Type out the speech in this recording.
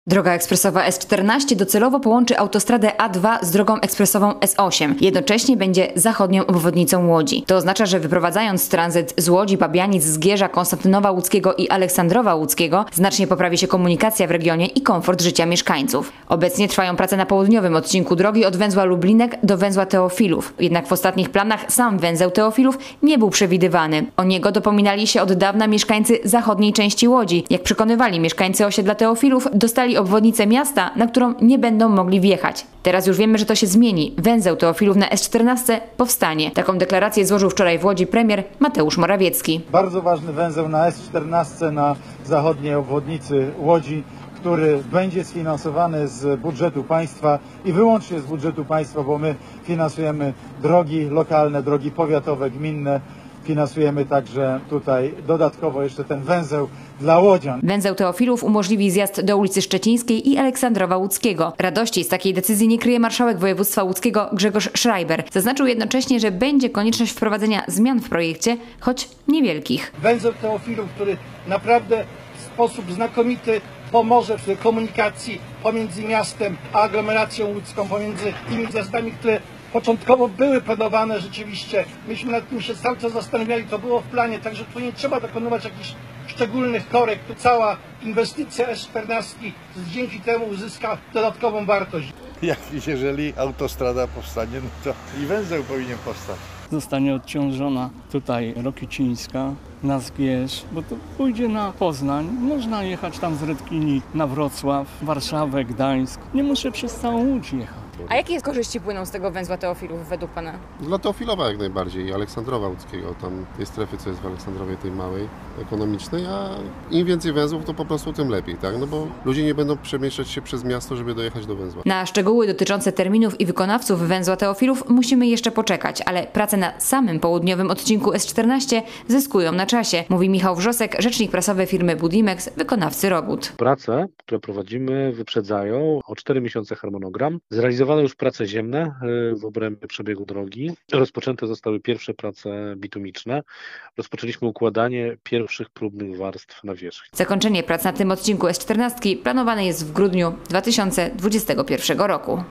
Droga ekspresowa S14 docelowo połączy autostradę A2 z drogą ekspresową S8. Jednocześnie będzie zachodnią obwodnicą Łodzi. To oznacza, że wyprowadzając tranzyt z Łodzi, Pabianic, Zgierza, Konstantynowa Łódzkiego i Aleksandrowa Łódzkiego, znacznie poprawi się komunikacja w regionie i komfort życia mieszkańców. Obecnie trwają prace na południowym odcinku drogi od węzła Lublinek do węzła Teofilów. Jednak w ostatnich planach sam węzeł Teofilów nie był przewidywany. O niego dopominali się od dawna mieszkańcy zachodniej części Łodzi. Jak przekonywali mieszkańcy osiedla Teofilów, dostali obwodnicę miasta, na którą nie będą mogli wjechać. Teraz już wiemy, że to się zmieni. Węzeł Teofilów na S14 powstanie. Taką deklarację złożył wczoraj w Łodzi premier Mateusz Morawiecki. Bardzo ważny węzeł na S14 na zachodniej obwodnicy Łodzi, który będzie sfinansowany z budżetu państwa i wyłącznie z budżetu państwa, bo my finansujemy drogi lokalne, drogi powiatowe, gminne. Finansujemy także tutaj dodatkowo jeszcze ten węzeł dla łodzian. Węzeł Teofilów umożliwi zjazd do ulicy Szczecińskiej i Aleksandrowa Łódzkiego. Radości z takiej decyzji nie kryje marszałek województwa łódzkiego Grzegorz Schreiber. Zaznaczył jednocześnie, że będzie konieczność wprowadzenia zmian w projekcie, choć niewielkich. Węzeł Teofilów, który naprawdę w sposób znakomity pomoże w komunikacji pomiędzy miastem a aglomeracją łódzką, pomiędzy tymi zjazdami, które początkowo były planowane rzeczywiście. Myśmy nad tym się cały czas zastanawiali, to było w planie, także tu nie trzeba dokonywać jakichś szczególnych korekt. Cała inwestycja S14 dzięki temu uzyska dodatkową wartość. Jeżeli autostrada powstanie, no to i węzeł powinien powstać. Zostanie odciążona tutaj Rokicińska na Zgierz, bo to pójdzie na Poznań. Można jechać tam z Rydkini na Wrocław, Warszawę, Gdańsk. Nie muszę przez całą Łódź jechać. A jakie korzyści płyną z tego węzła Teofilów według pana? Dla Teofilowa jak najbardziej i Aleksandrowa Łódzkiego. Tam tej strefy, co jest w Aleksandrowie, tej małej, ekonomicznej, a im więcej węzłów, to po prostu tym lepiej, tak? No bo ludzie nie będą przemieszczać się przez miasto, żeby dojechać do węzła. Na szczegóły dotyczące terminów i wykonawców węzła Teofilów musimy jeszcze poczekać, ale prace na samym południowym odcinku S14 zyskują na czasie, mówi Michał Wrzosek, rzecznik prasowy firmy Budimex, wykonawcy robót. Prace, które prowadzimy, wyprzedzają o 4 miesiące harmonogram. Zrealizowane już prace ziemne w obrębie przebiegu drogi. Rozpoczęte zostały pierwsze prace bitumiczne. Rozpoczęliśmy układanie pierwszych próbnych warstw nawierzchni. Zakończenie prac na tym odcinku S14 planowane jest w grudniu 2021 roku.